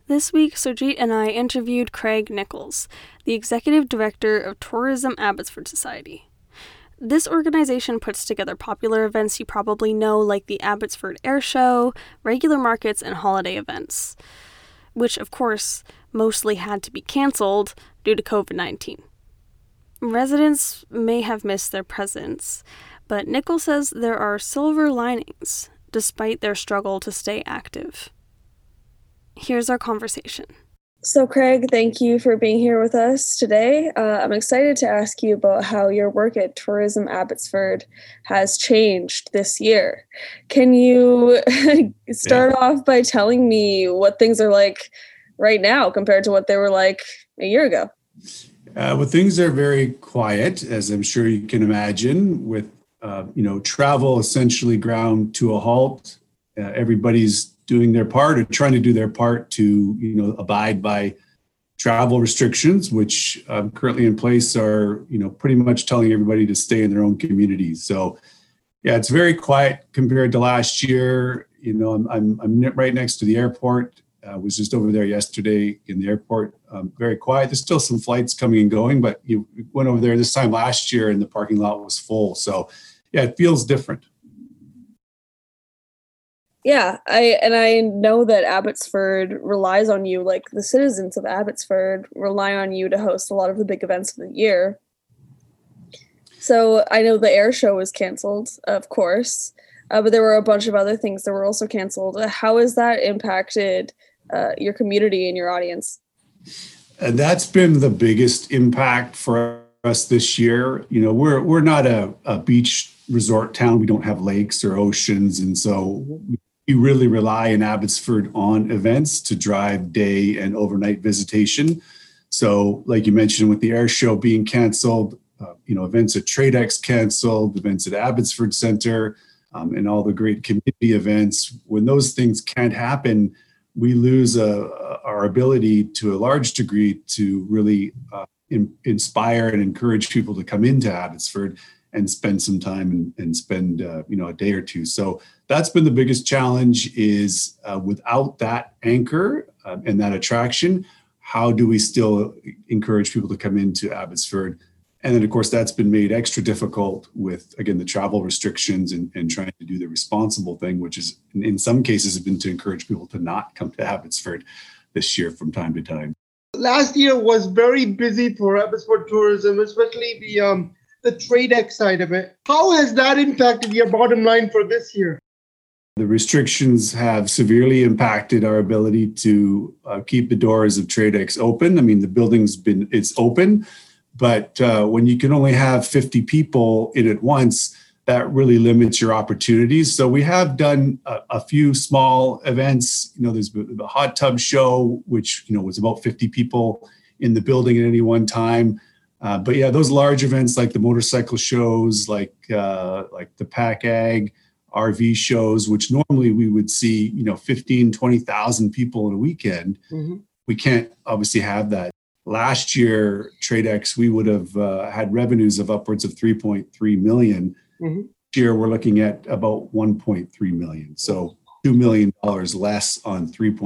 This week, Surjit and I interviewed Craig Nichols, the Executive Director of Tourism Abbotsford Society. This organization puts together popular events you probably know, like the Abbotsford Air Show, regular markets, and holiday events, which, of course, mostly had to be cancelled due to COVID-19. Residents may have missed their presence, but Nichols says there are silver linings, despite their struggle to stay active. Here's our conversation. So, Craig, thank you for being here with us today. I'm excited to ask you about how your work at Tourism Abbotsford has changed this year. Can you start off by telling me what things are like right now compared to what they were like a year ago? Well, things are very quiet, as I'm sure you can imagine, with travel essentially ground to a halt. Everybody's doing their part or trying to do their part to, abide by travel restrictions, which currently in place are, pretty much telling everybody to stay in their own communities. So, yeah, it's very quiet compared to last year. I'm right next to the airport. I was just over there yesterday in the airport. Very quiet. There's still some flights coming and going, but you went over there this time last year and the parking lot was full. So, yeah, it feels different. Yeah, I know that Abbotsford relies on you, like the citizens of Abbotsford rely on you to host a lot of the big events of the year. So I know the air show was canceled, of course, but there were a bunch of other things that were also canceled. How has that impacted your community and your audience? And that's been the biggest impact for us this year. We're not a beach resort town. We don't have lakes or oceans, and so we really rely in Abbotsford on events to drive day and overnight visitation. So like you mentioned, with the air show being canceled, events at TradeX canceled, events at Abbotsford Center, and all the great community events. When those things can't happen, we lose our ability to a large degree to really inspire and encourage people to come into Abbotsford and spend some time and spend a day or two. So that's been the biggest challenge is without that anchor and that attraction, how do we still encourage people to come into Abbotsford? And then, of course, that's been made extra difficult with, again, the travel restrictions and trying to do the responsible thing, which is in some cases have been to encourage people to not come to Abbotsford this year from time to time. Last year was very busy for Abbotsford tourism, especially the TradeX side of it. How has that impacted your bottom line for this year? The restrictions have severely impacted our ability to keep the doors of TradeX open. I mean, the it's open, but when you can only have 50 people in at once, that really limits your opportunities. So we have done a few small events. There's the hot tub show, which was about 50 people in the building at any one time. But yeah, those large events like the motorcycle shows, like the Pack Ag RV shows, which normally we would see, 15, 20,000 people in a weekend. Mm-hmm. We can't obviously have that. Last year, TradeX, we would have had revenues of upwards of 3.3 million. Mm-hmm. This year, we're looking at about 1.3 million. So $2 million less on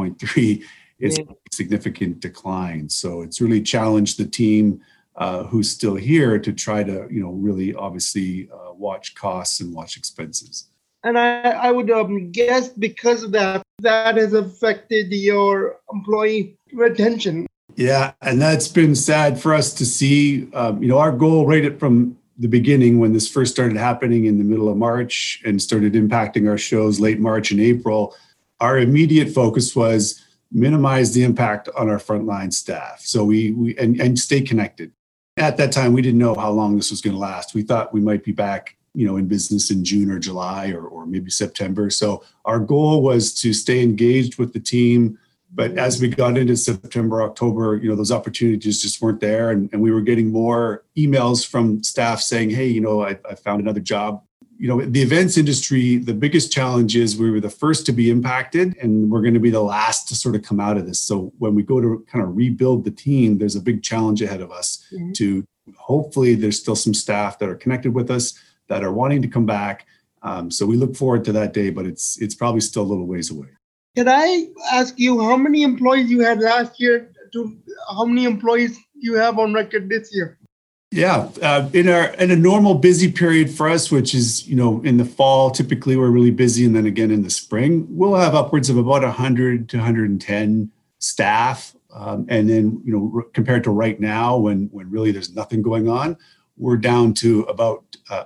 3.3 is a significant decline. So it's really challenged the team who's still here to try to, really obviously watch costs and watch expenses. And I would guess because of that has affected your employee retention. Yeah, and that's been sad for us to see. Our goal right from the beginning, when this first started happening in the middle of March and started impacting our shows late March and April, our immediate focus was minimize the impact on our frontline staff. So we stay connected. At that time, we didn't know how long this was going to last. We thought we might be back, in business in June or July or maybe September. So our goal was to stay engaged with the team. But as we got into September, October, those opportunities just weren't there. And we were getting more emails from staff saying, hey, I found another job. The events industry, the biggest challenge is we were the first to be impacted and we're going to be the last to sort of come out of this. So when we go to kind of rebuild the team, there's a big challenge ahead of us to hopefully there's still some staff that are connected with us that are wanting to come back. So we look forward to that day, but it's probably still a little ways away. Can I ask you how many employees you had last year to how many employees you have on record this year? Yeah, in a normal busy period for us, which is in the fall, typically we're really busy, and then again in the spring, we'll have upwards of about 100 to 110 staff, and then compared to right now, when really there's nothing going on, we're down to about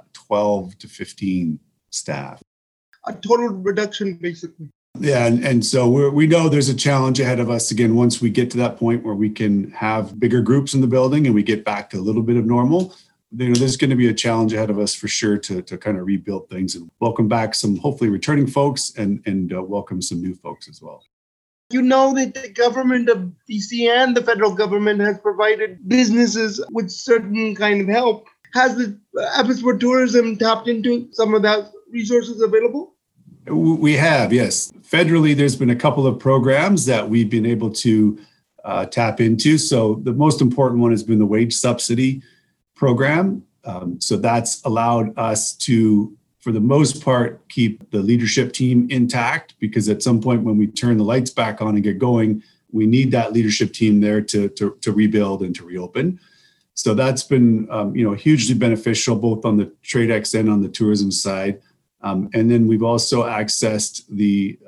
12 to 15 staff. A total reduction, basically. Yeah, and so we know there's a challenge ahead of us again once we get to that point where we can have bigger groups in the building and we get back to a little bit of normal. There's going to be a challenge ahead of us for sure to kind of rebuild things and welcome back some hopefully returning folks and welcome some new folks as well. You know that the government of BC and the federal government has provided businesses with certain kind of help. Has the Abbotsford Tourism tapped into some of that resources available? We have, yes. Federally, there's been a couple of programs that we've been able to tap into. So the most important one has been the wage subsidy program. So that's allowed us to, for the most part, keep the leadership team intact, because at some point when we turn the lights back on and get going, we need that leadership team there to rebuild and to reopen. So that's been hugely beneficial both on the TradeX and on the tourism side. And then we've also accessed the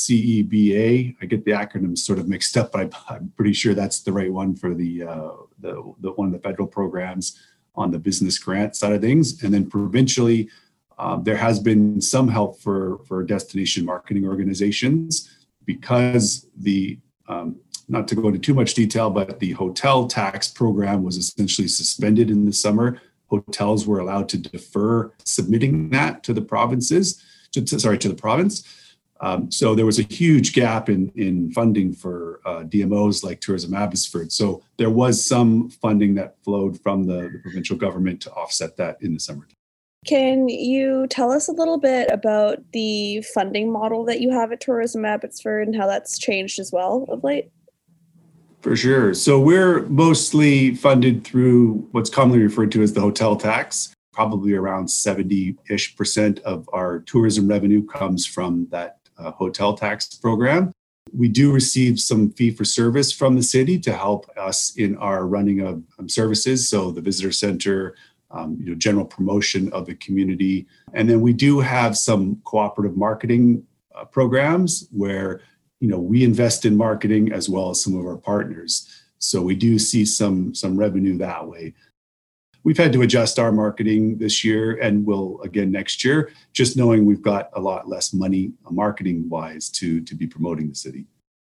CEBA. I get the acronyms sort of mixed up, but I'm pretty sure that's the right one for the one of the federal programs on the business grant side of things. And then provincially, there has been some help for destination marketing organizations, because the not to go into too much detail, but the hotel tax program was essentially suspended in the summer. Hotels were allowed to defer submitting that to the provinces, to the province. So there was a huge gap in funding for DMOs like Tourism Abbotsford. So there was some funding that flowed from the provincial government to offset that in the summer. Can you tell us a little bit about the funding model that you have at Tourism Abbotsford and how that's changed as well of late? For sure. So we're mostly funded through what's commonly referred to as the hotel tax. Probably around 70-ish% of our tourism revenue comes from that hotel tax program. We do receive some fee for service from the city to help us in our running of services. So the visitor center, general promotion of the community. And then we do have some cooperative marketing programs where we invest in marketing as well as some of our partners. So we do see some revenue that way. We've had to adjust our marketing this year and will again next year, just knowing we've got a lot less money marketing-wise to be promoting the city.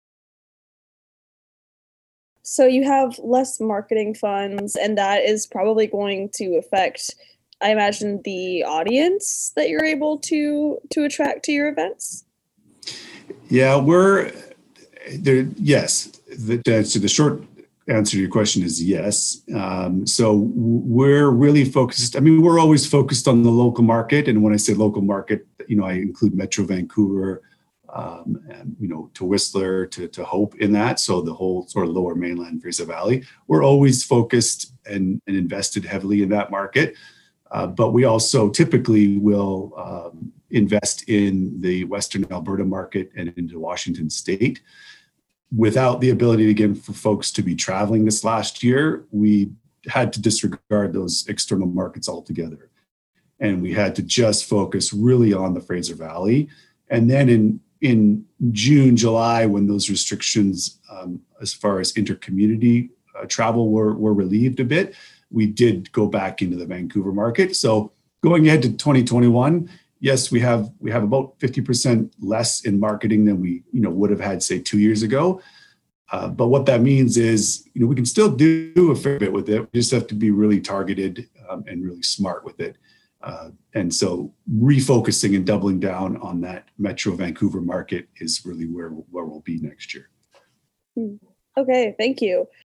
So you have less marketing funds, and that is probably going to affect, I imagine, the audience that you're able to attract to your events? Yeah, we're there. Yes, the short answer to your question is yes. So we're really focused. I mean, we're always focused on the local market, and when I say local market, I include Metro Vancouver, and to Whistler, to Hope in that. So the whole sort of Lower Mainland, Fraser Valley. We're always focused and invested heavily in that market, but we also typically will invest in the Western Alberta market and into Washington State. Without the ability, again, for folks to be traveling this last year, we had to disregard those external markets altogether. And we had to just focus really on the Fraser Valley. And then in June, July, when those restrictions as far as intercommunity travel were relieved a bit, we did go back into the Vancouver market. So going ahead to 2021, yes, we have about 50% less in marketing than we would have had, say, 2 years ago. But what that means is we can still do a fair bit with it. We just have to be really targeted and really smart with it. And so refocusing and doubling down on that Metro Vancouver market is really where we'll be next year. Okay, thank you.